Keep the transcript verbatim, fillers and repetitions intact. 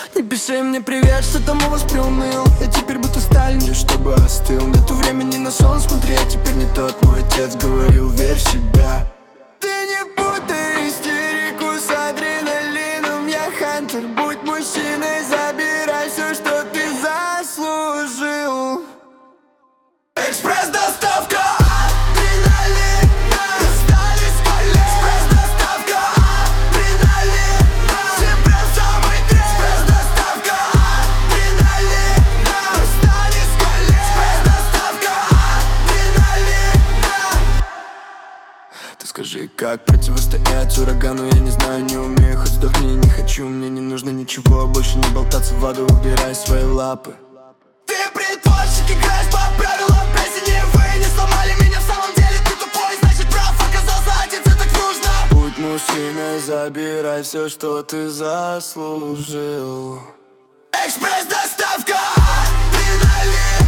Не пиши мне привет, что там у вас приуныл. Я теперь будто Сталин, лишь чтобы остыл. Нету времени на сон смотреть, теперь не тот мой отец говорил, верь в себя. Ты не путай истерику с адреналином. Я хантер, будь мужчиной, забирай все, что ты заслужил. Экспресс-доставка. Скажи, как противостоять урагану, я не знаю, не умею, хоть сдохни, не хочу. Мне не нужно ничего, больше не болтаться в аду, убирай свои лапы. Ты притворщик, играешь по правилам песни. Вы не сломали меня, в самом деле ты тупой, значит прав оказался, один, это так нужно. Будь мужчиной, забирай все, что ты заслужил. Экспресс-доставка. Адреналин.